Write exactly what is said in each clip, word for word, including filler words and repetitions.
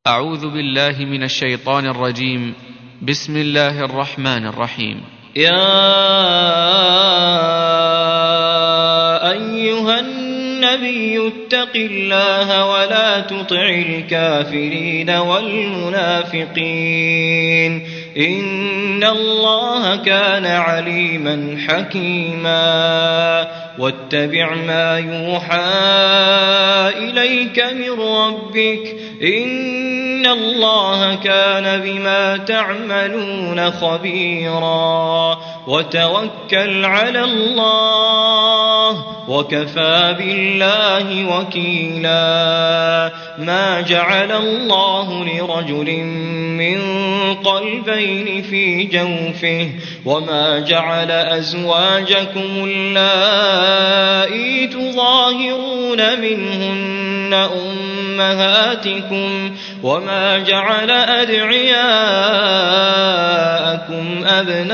أعوذ بالله من الشيطان الرجيم. بسم الله الرحمن الرحيم. يا أيها النبي اتق الله ولا تطع الكافرين والمنافقين إن الله كان عليما حكيما واتبع ما يوحى إليك من ربك إن الله كان بما تعملون خبيرا وتوكل على الله وكفى بالله وكيلا ما جعل الله لرجل من قلبين في جوفه وما جعل أزواجكم اللائي تظاهرون منهن أمهاتكم وما جعل أدعياءكم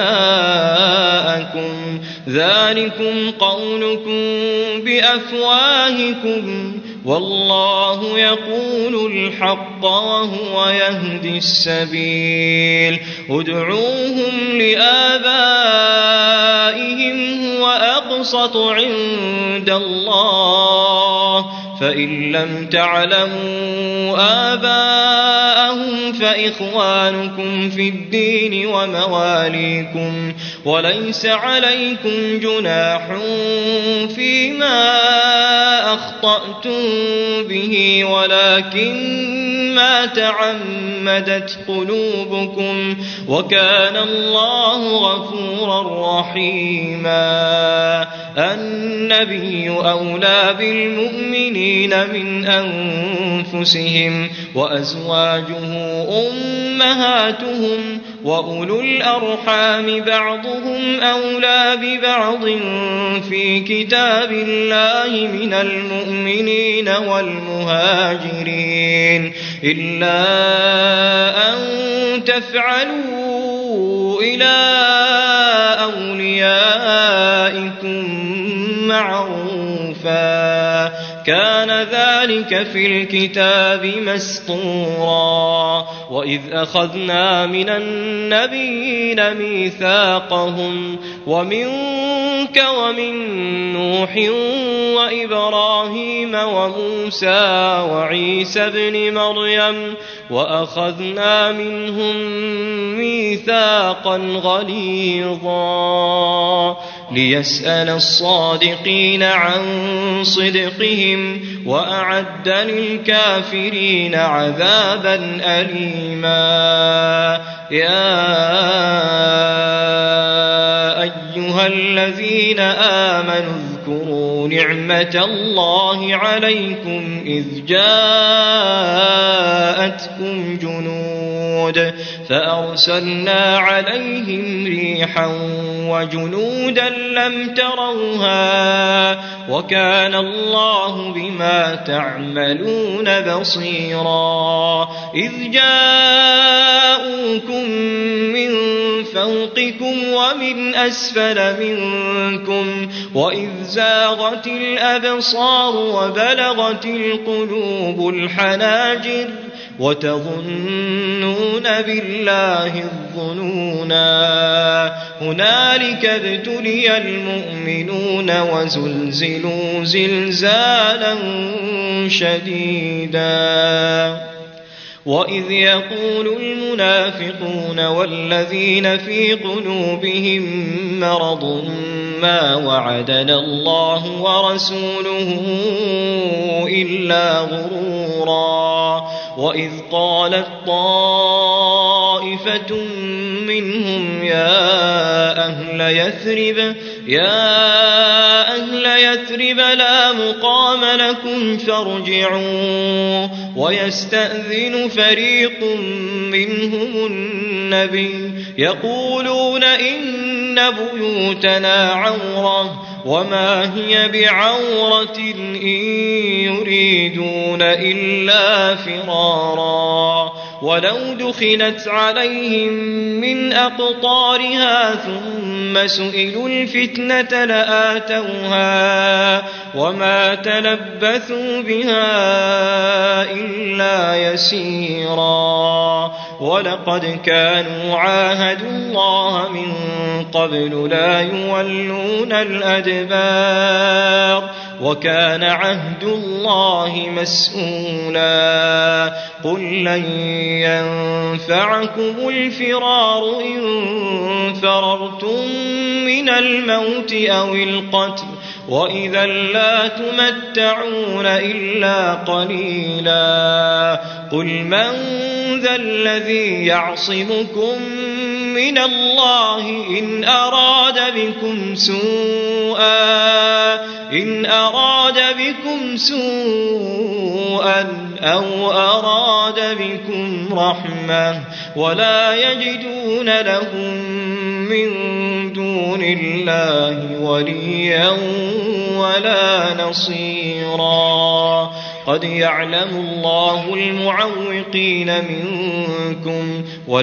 أبناءكم ذلكم قولكم بأفواهكم والله يقول الحق وهو يهدي السبيل ادعوهم لآبائهم هو أقسط عند الله فإن لم تعلموا آباءهم فإخوانكم في الدين ومواليكم وليس عليكم جناح فيما أخطأتم به ولكن ما تعمدت قلوبكم وكان الله غفورا رحيما النبي أولى بالمؤمنين من أنفسهم وأزواجه أمهاتهم وأولو الأرحام بعضهم أولى ببعض في كتاب الله من المؤمنين والمهاجرين إلا أن تفعلوا إلى أوليائكم معروفا كان ذلك في الكتاب مسطورا وإذ أخذنا من النبيين ميثاقهم ومنك ومن نوح وإبراهيم وموسى وعيسى بن مريم وأخذنا منهم ميثاقا غليظا ليسأل الصادقين عن صدقهم وأعد للكافرين عذابا أليما يا أيها الذين آمنوا اذكروا نعمة الله عليكم إذ جاءتكم جنود فأرسلنا عليهم ريحا وجنودا لم تروها وكان الله بما تعملون بصيرا إذ جاءوكم من فوقكم ومن أسفل منكم وإذ زاغت الأبصار وبلغت القلوب الحناجر وتظنون بالله الظنونا هنالك ابتلي المؤمنون وزلزلوا زلزالا شديدا وإذ يقول المنافقون والذين في قلوبهم مرض ما وعدنا الله ورسوله إلا غرورا وإذ قالت طائفة منهم يا أهل يثرب يا أهل يثرب لا مقام لكم فارجعوا ويستأذن فريق منهم النبي يقولون إن بيوتنا عورة وما هي بعورة إن يريدون إلا فرارا ولو دخلت عليهم من أقطارها ثم سئلوا الفتنة لآتوها وما تلبثوا بها إلا يسيرا ولقد كانوا عاهدوا الله من قبل لا يولون الأدبار وكان عهد الله مسؤولا قل لن ينفعكم الفرار إن فررتم من الموت أو القتل وإذا لا تمتعون إلا قليلا قل من ذا الذي يعصمكم من الله إن أراد بكم سوءا إن أراد بكم سوءا أو أراد بكم رحمة ولا يجدون لهم من دون الله وليا ولا نصيرا قد يعلم الله المعوقين منكم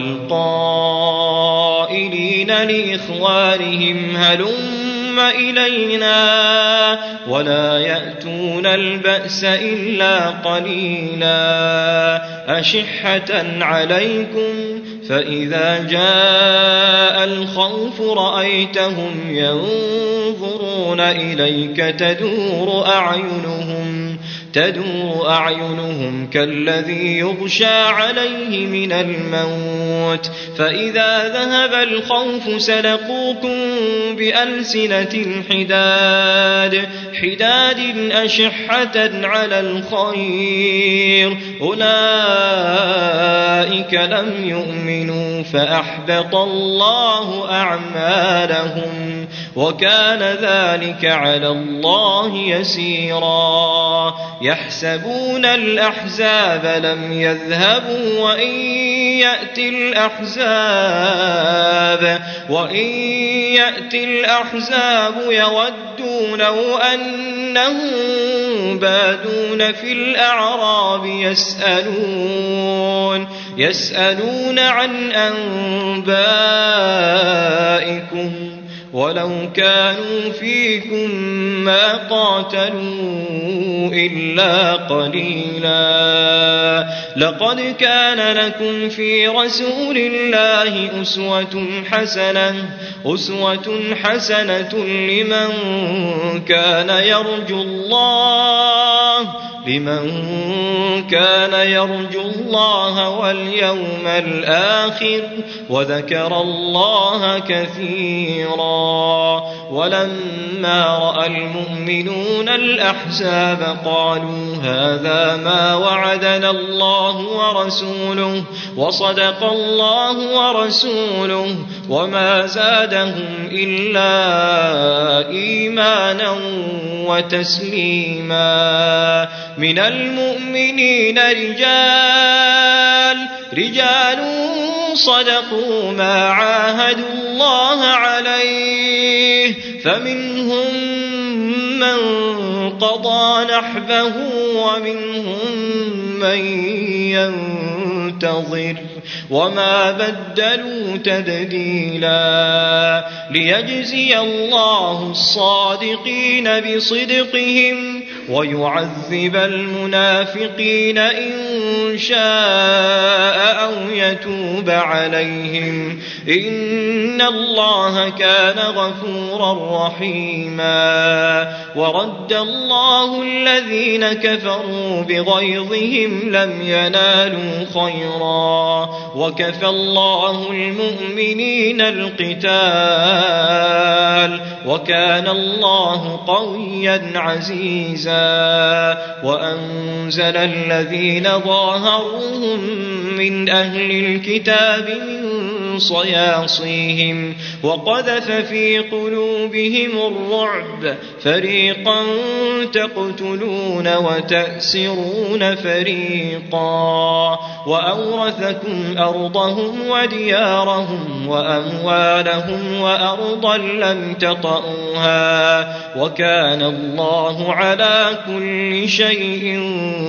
والقائلين لإخوانهم هلم إلينا ولا يأتون البأس إلا قليلا أشحة عليكم فإذا جاء الخوف رأيتهم ينظرون إليك تدور أعينهم تدور أعينهم كالذي يغشى عليه من الموت فإذا ذهب الخوف سلقوكم بألسنة حداد حداد أشحة على الخير أولئك لم يؤمنوا فأحبط الله أعمالهم وكان ذلك على الله يسيرا يحسبون الأحزاب لم يذهبوا وإن يأتي الأحزاب وإن يأتي الأحزاب يودوا لو أنهم بادون في الأعراب يسألون يسألون عن أنبائكم ولو كانوا فيكم ما قاتلوا إلا قليلا لقد كان لكم في رسول الله أسوة حسنة أسوة حسنة لمن كان يرجو الله لمن كان يرجو الله واليوم الآخر وذكر الله كثيرا ولما رأى المؤمنون الأحزاب قالوا هذا ما وعدنا الله ورسوله وصدق الله ورسوله وما زادهم إلا إيمانا وتسليما من المؤمنين رجال رجال صدقوا ما عاهدوا الله عليه فمنهم من قضى نحبه ومنهم من ينتظر وما بدلوا تبديلا ليجزي الله الصادقين بصدقهم ويعذب المنافقين إن شاء أو يتوب عليهم إن الله كان غفورا رحيما ورد الله الذين كفروا بغيظهم لم ينالوا خيرا وكفى الله المؤمنين القتال وكان الله قويا عزيزا وأنزل الذين ظاهروهم من أهل الكتاب من صياصيهم وقذف في قلوبهم الرعب فريقا تقتلون وتأسرون فريقا وأورثكم أرضهم وديارهم وأموالهم وأرضا لم تطئوها وكان الله على كل شيء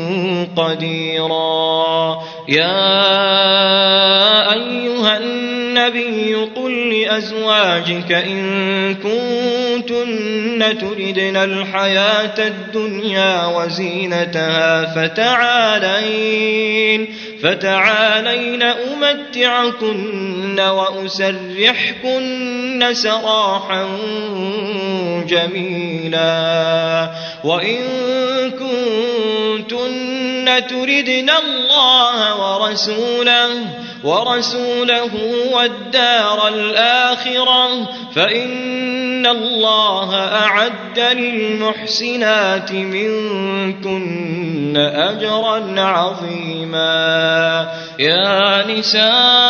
قديرا يا أيها الناس النبي قل لأزواجك إن كنتن تردن الحياة الدنيا وزينتها فتعالين فتعالين أمتعكن وأسرحكن سراحا جميلا وإن كنتن تردن الله ورسوله ورسوله والدار الآخرة فإن الله أعد للمحسنات منكن أجرا عظيما. يا نساء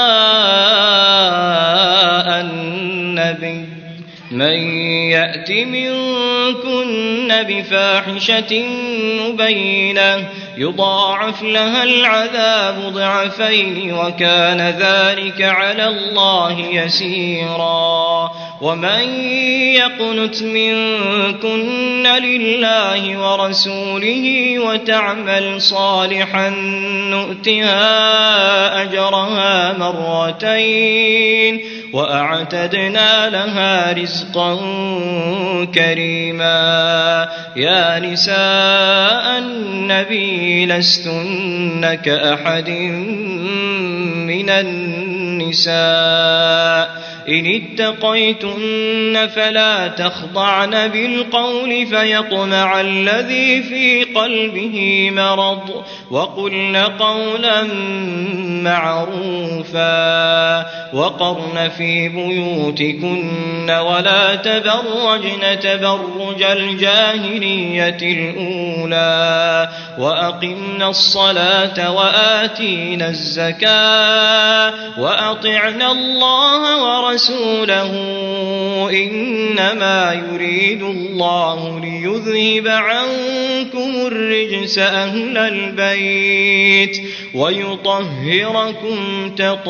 النبي من يأت منكن بفاحشة مبينة يضاعف لها العذاب ضعفين وكان ذلك على الله يسيرا. ومن يقنت منكن لله ورسوله وتعمل صالحا نؤتها أجرها مرتين وأعتدنا لها رزقا كريما. يا نساء النبي لستن كأحد من النساء إن اتقيتن فلا تخضعن بالقول فيطمع الذي في قلبه مرض وقلن قولا معروفا وقرن في بيوتكن ولا تبرجن تبرج الجاهلية الأولى وأقمنا الصلاة وآتينا الزكاة وأطعنا الله ورسوله رسوله إنما يريد الله ليذهب عنكم الرجس أهل البيت ويطهركم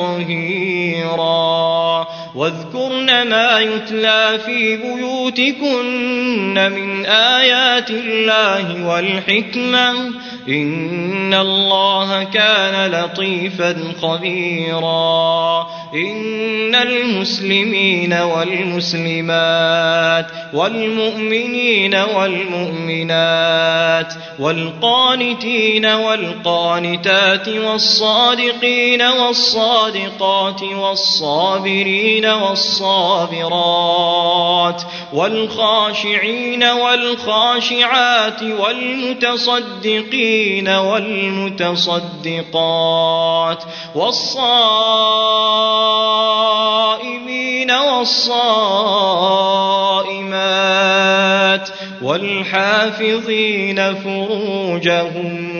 تطهيرا. واذكرن ما يتلى في بيوتكن من آيات الله والحكمة إن الله كان لطيفا خبيرا. إن المسلمين والمسلمات والمؤمنين والمؤمنات والقانتين والقانتات والصادقين والصادقات والصابرين والصابرات والخاشعين والخاشعات والمتصدقين والمتصدقات والصائمين والصائمات والحافظين فروجهم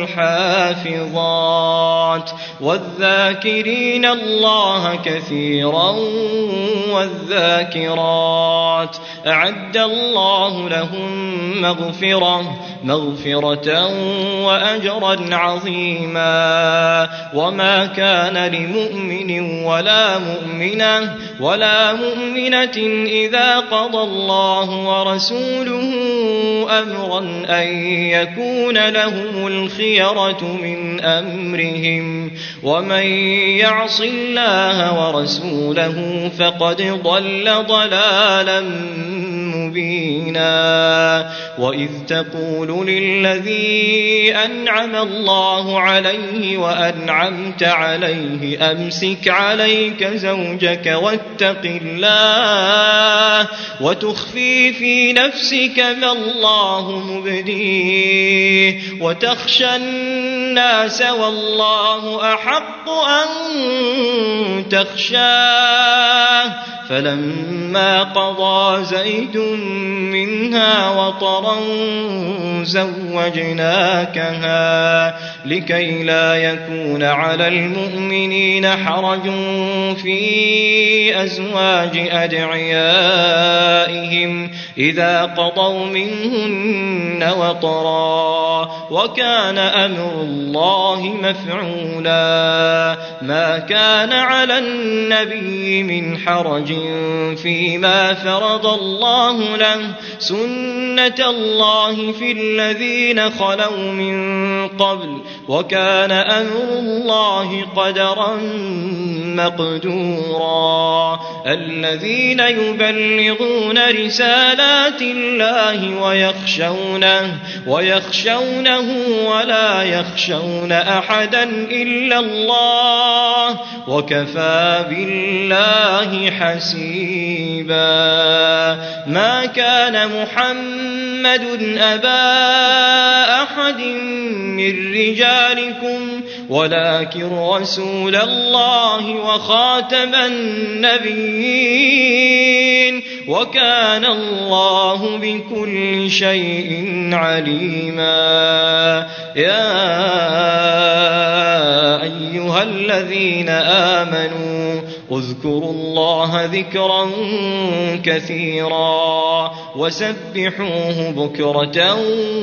والحافظات والذاكرين الله كثيرا والذاكرات أعد الله لهم مغفرة مغفرة وأجرا عظيما. وما كان لمؤمن ولا مؤمنة ولا مؤمنة إذا قضى الله ورسوله أمرا أن يكون لهم الخيرة من أمرهم ومن يعص الله ورسوله فقد ضل ضلالا مبينا. وإذ تقول للذي أنعم الله عليه وأنعمت عليه أمسك عليك زوجك واتق الله وتخفي في نفسك ما الله مبديه وتخشى الناس والله أحق أن تخشاه. فلما قضى زيد منها وطرا زوجناكها لكي لا يكون على المؤمنين حرج في أزواج أدعيائهم إذا قضوا منهن وطرا وكان أمر الله مفعولا ما كان على النبي من حرج فيما فرض الله له سنة الله في الذين خلوا من قبل وكان أمر الله قدرا مقدورا الذين يبلغون رسالات الله ويخشونه ويخشونه ولا يخشون أحدا إلا الله وكفى بالله حسيبا ما كان محمد أبا أحد من رجالكم ولكن رسول الله وخاتم النبيين وكان الله بكل شيء عليما يا أيها الذين آمنوا اذكروا الله ذكرا كثيرا وسبحوه بكرة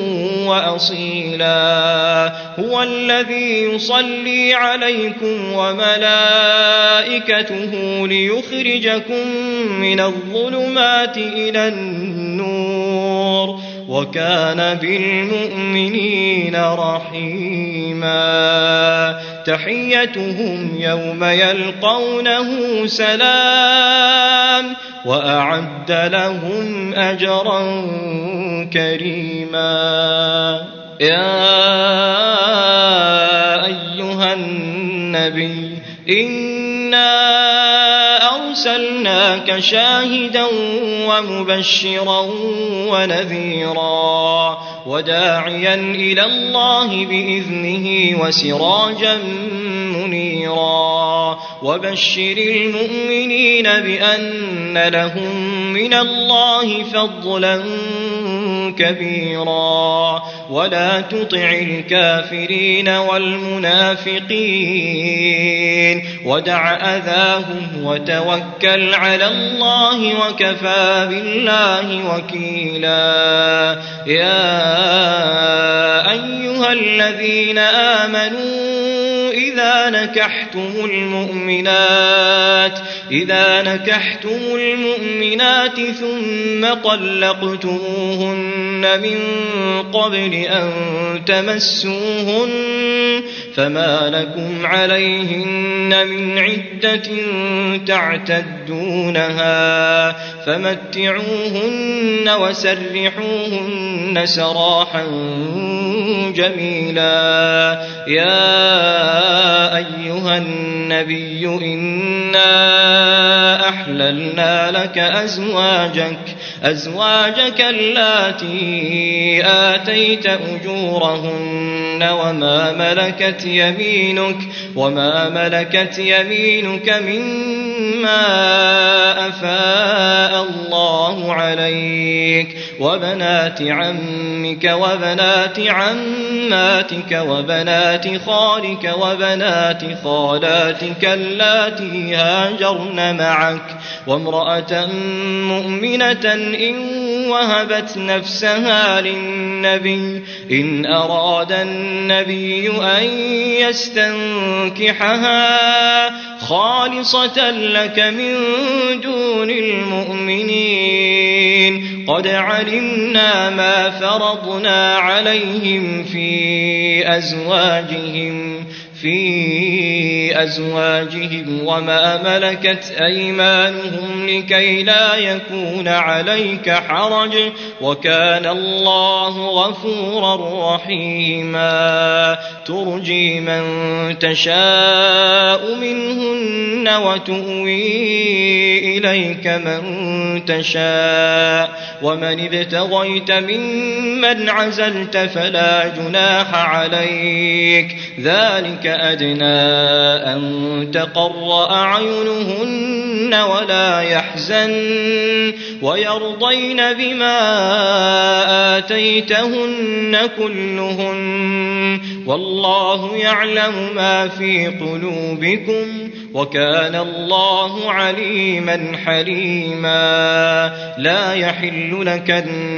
وأصيلا هو الذي يصلي عليكم وملائكته ليخرجكم من الظلمات إلى النور وكان بالمؤمنين رحيما تحيتهم يوم يلقونه سلام وأعد لهم أجرا كريما يا أيها النبي إنا أرسلناك شاهدا ومبشرا ونذيرا وداعيا إلى الله بإذنه وسراجا منيرا وبشر المؤمنين بأن لهم من الله فضلا كبيرا ولا تطع الكافرين والمنافقين ودع أذاهم وتوكل على الله وكفى بالله وكيلا يا أيها الذين آمنوا إذا نكحتم المؤمنات إذا نكحتم المؤمنات ثم طلقتموهن من قبل أن تمسوهن فما لكم عليهن من عدة تعتدونها فمتعوهن وسرحوهن سراحا جميلا يا أيها النبي إنا أحللنا لك أزواجك أزواجك اللاتي آتيت أجورهن وما ملكت يمينك وما ملكت يمينك مما أفاء الله عليك وبنات عمك وبنات عماتك وبنات خالك وبنات خالاتك اللاتي هاجرن معك وامرأة مؤمنة إن وهبت نفسها للنبي إن أراد النبي أن يستنكحها خالصة لك من دون المؤمنين قد علمنا ما فرضنا عليهم في أزواجهم في أزواجهم وما ملكت أيمانهم لكي لا يكون عليك حرج وكان الله غفورا رحيما ترجي من تشاء منهن وتؤوي إليك من تشاء ومن ابتغيت ممن عزلت فلا جناح عليك ذلك أدنى أن تقر أعينهن ولا يحزن ويرضين بما آتيتهن كلهن والله يعلم ما في قلوبكم وكان الله عليما حليما لا يحل لك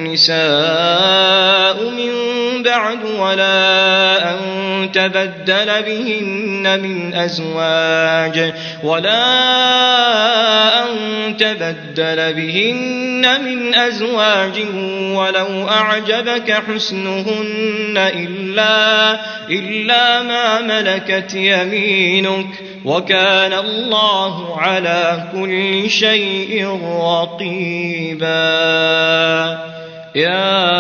النساء من بعد ولا أن تبدل بهن من أزواج ولا أن تبدل بهن من أزواج ولو أعجبك حسنهن إلا, إلا ما ملكت يمينك وكان الله على كل شيء رقيبا. يا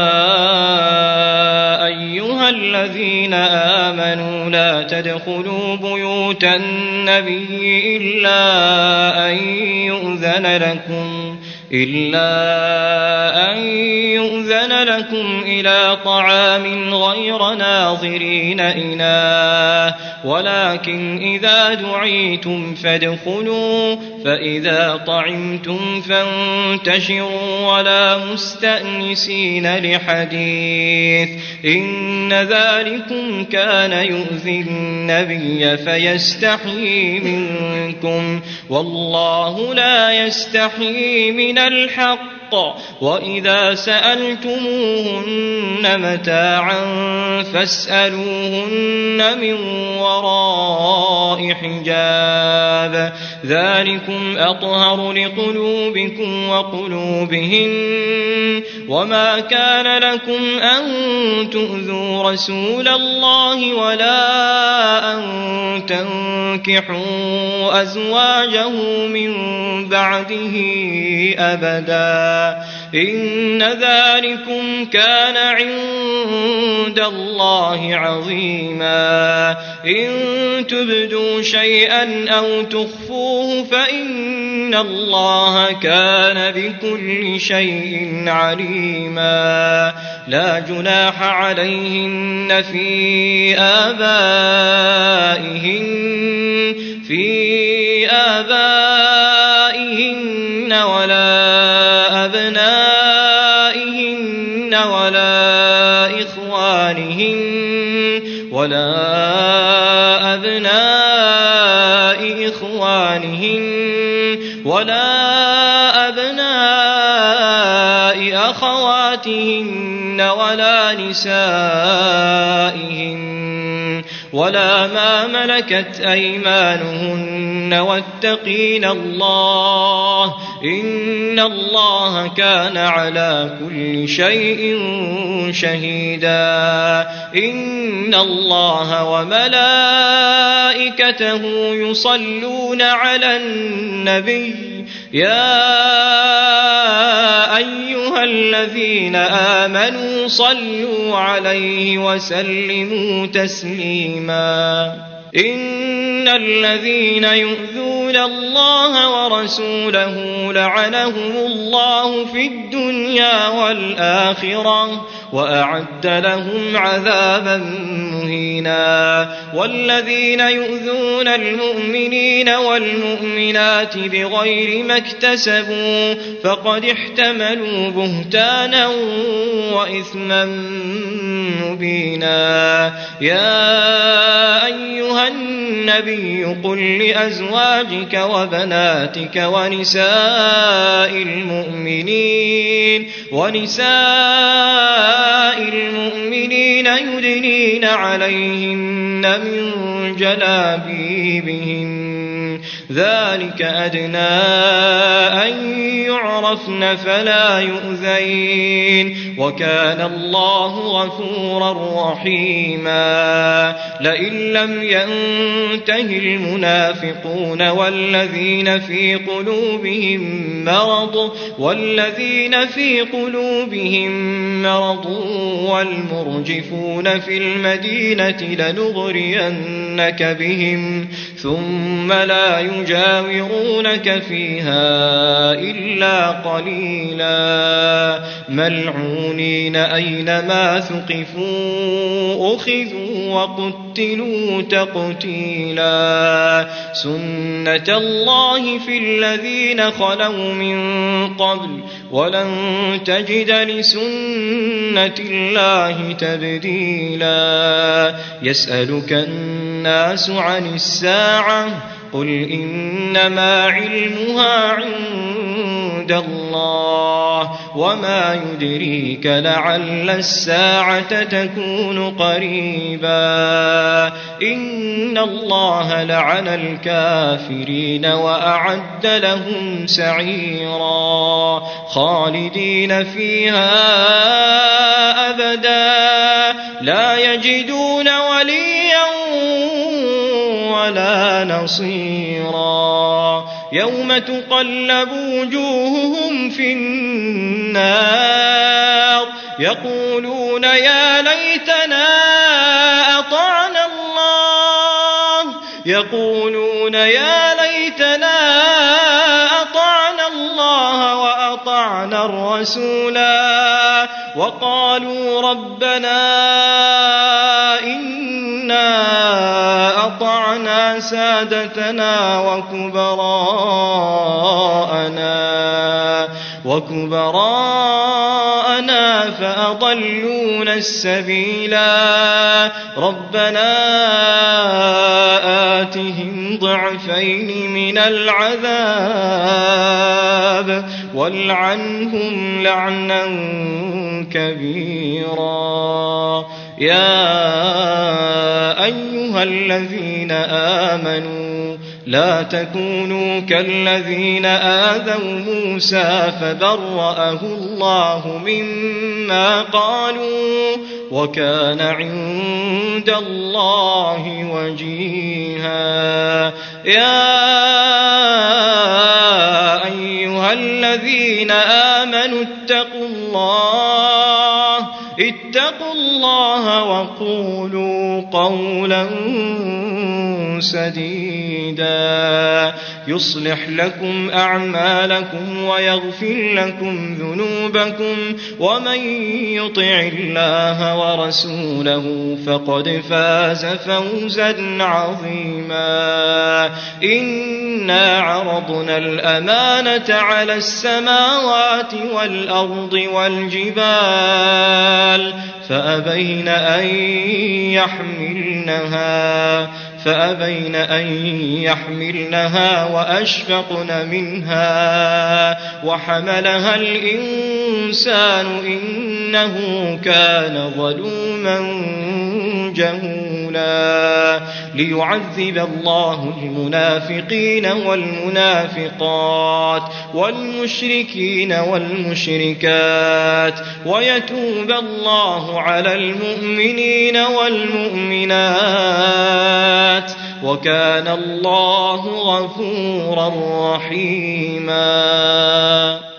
أيها الذين آمنوا لا تدخلوا بيوت النبي إلا أن يؤذن لكم إلا أن يؤذن لكم إلى طعام غير ناظرين إناه ولكن إذا دعيتم فادخلوا فإذا طعمتم فانتشروا ولا مستأنسين لحديث إن ذلكم كان يؤذي النبي فيستحيي منكم والله لا يستحيي من الحق وإذا سألتموهن متاعا فاسألوهن من وراء حجاب ذلكم أطهر لقلوبكم وقلوبهن وما كان لكم أن تؤذوا رسول الله ولا أن تنكحوا أزواجه من بعده أبدا إن ذلكم كان عند الله عظيما. إن تبدوا شيئا أو تخفوه فإن الله كان بكل شيء عليما. لا جناح عليهن في آبائهن في آبائهن ولا أبنائهن ولا إخوانهن ولا أبناء إخوانهن ولا أبناء أخواتهن ولا نسائهن ولا ما ملكت أيمانهن واتقين الله إن الله كان على كل شيء شهيدا. إن الله وملائكته يصلون على النبي يا أيها الذين آمنوا صلوا عليه وسلموا تسليما. إن الذين يؤذون الله ورسوله لعنهم الله في الدنيا والآخرة وأعد لهم عذابا مهينا. والذين يؤذون المؤمنين والمؤمنات بغير ما اكتسبوا فقد احتملوا بهتانا وإثما مبينا. يا أيها النبي قل لأزواجك وبناتك ونساء المؤمنين ونساء المؤمنين يدنين عليهن من جلابيبهن ذلك أدنى أن يعرفن فلا يؤذين وكان الله غفورا رحيما. لئن لم ينته المنافقون والذين في قلوبهم مرض والذين في قلوبهم مرض والمرجفون في المدينة لنغرينك بهم ثم لا يجاورونك فيها إلا قليلا ملعونين أينما ثقفوا أخذوا وقتلوا تقتيلا. سنة الله في الذين خلوا من قبل ولن تجد لسنة الله تبديلا. يسألك الناس عن الساعة قل إنما علمها عند الله وما يدريك لعل الساعة تكون قريبا إن الله لعن الكافرين وأعد لهم سعيرا خالدين فيها أبدا لا يجدون وليا ولا نصيرا يوم تقلب وجوههم في النار يقولون يا ليتنا أطعنا الله يقولون يا ليتنا أطعنا الله وأطعنا الرسولا وقالوا ربنا إنا أطعنا سادتنا وكبراءنا وكبراءنا فأضلونا السبيلا ربنا آتهم ضعفين من العذاب والعنهم لعنا كبيرا يا أيها الذين آمنوا لا تكونوا كالذين آذوا موسى فبرأه الله مما قالوا وكان عند الله وجيها يا أيها الذين آمنوا اتقوا الله اتقوا الله وقولوا قولا سديدا يصلح لكم أعمالكم ويغفر لكم ذنوبكم ومن يطع الله ورسوله فقد فاز فوزا عظيما إنا عرضنا الأمانة على السماوات والأرض والجبال فأبين أن يحملنها فأبين أن يحملنها وأشفقن منها وحملها الإنسان إنه كان ظلوما جهولا ليعذب الله المنافقين والمنافقات والمشركين والمشركات ويتوب الله على المؤمنين والمؤمنات وكان الله غفورا رحيما.